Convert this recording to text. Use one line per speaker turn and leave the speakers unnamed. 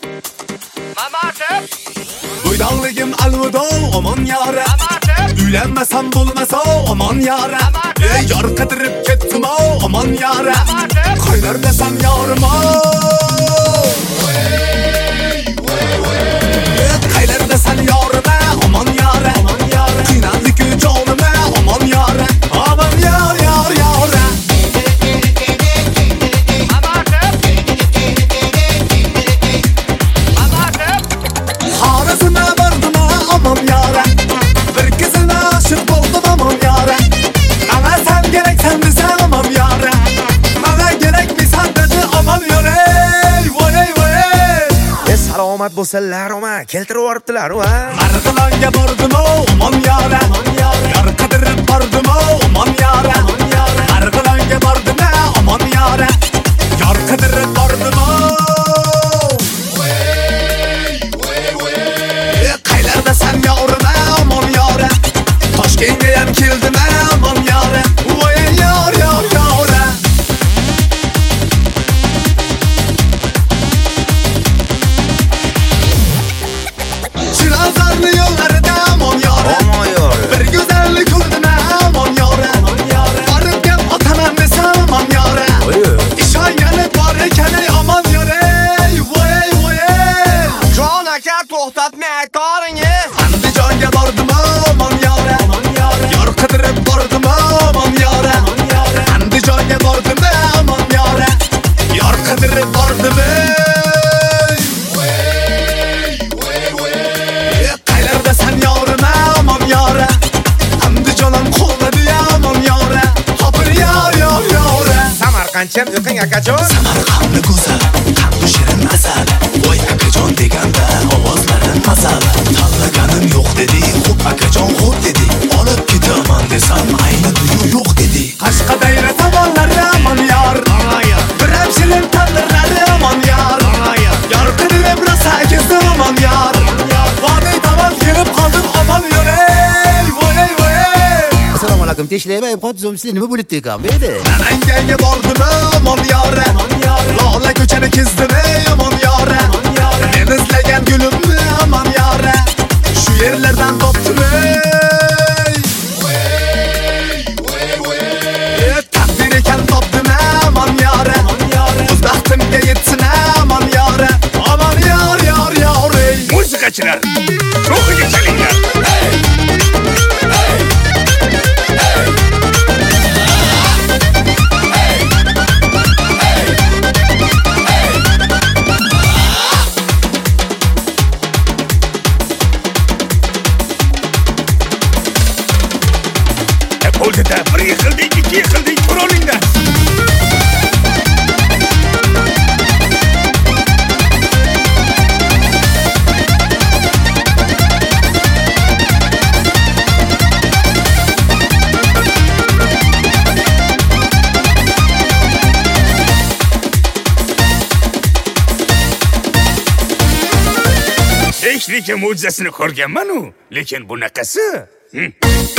Mamatım.
Uydanligim alvido, aman yara.
Mamatım.
Uylanmasam bo'lmasa, aman yara. Yar qidirib ketdim, aman yara. Qaylar desam yorim, qaylar desam yorim, aman yara. Qiynallik jonim, aman yara. Aman yar yar yara. Harasına vardım, aman yara. Bir kızına aşık oldum, aman yara. Bana sen gerek sen bize, aman yara. Bana gerek bir sen dedi, aman yara. Vay vay.
Salomat bo'lsalar, oma keltirib yuboribdilar, va.
Marg'ilonga bordim, aman yara. Yar qidirib bordim, aman yara. Marg'ilonga bordim, aman yara. Yar qidirib bordim. Qaylarda sen yorim, aman yara. Toshkentga ham keldim, aman yara. Voy yor yor yora. Chilozorni yo'llarida, aman yora. Bir go'zallik ko'rdim, aman yora. Borib gap otaman desam, aman yora. Ishongani bor ekan, aman yora. Voy voy.
Jon aka to'xtatmay aytganingiz.
Andijonga bordim, aman yora. Yor qidirib bordim, aman yora. Andijonga bordim, aman yora. Yor qidirib bordim. Qaylarda sen yorim, aman yora. Andijonim qo'lladi, aman yora. Hopir yor yor yora.
Samarqandcham o'qing akajon.
Samarqandni go'zal, qandu shirin asal. Voy akajon deganda ovozlarim masal. Tanlaganim yo'q dedi, xo'p akajon xo'p dedi. Olib ketaman desam ayni duyu yo'q dedi. Qashqadaryo tomonlari, aman yor. Bir hamshilin tandirlari, aman yor. Yor qidirib rosa kezdim, aman yor. Vodiy tomon kelib qoldim, aman yor. Voy voy.
Assalomu alaykum. Teshlayman, qo'tzim sizlar nima bo'lib ekan bu yerda?
Namangaga bordim, aman yor. Lola ko'chani kezdim, aman yor. Men izlagan gulimni, aman yor. Shu yerlardan topdim. Taqdir ekan topdim, aman yor. O'z baxtimga yetsin, aman yor. Aman yor yor yor.
Musiqachilar, ruhiga kelinglar. Qo'lda bir yiqilding, ikki yiqilding, tur olinglar. Hech lekin mo'jizasini ko'rganman-u, lekin bunaqasi.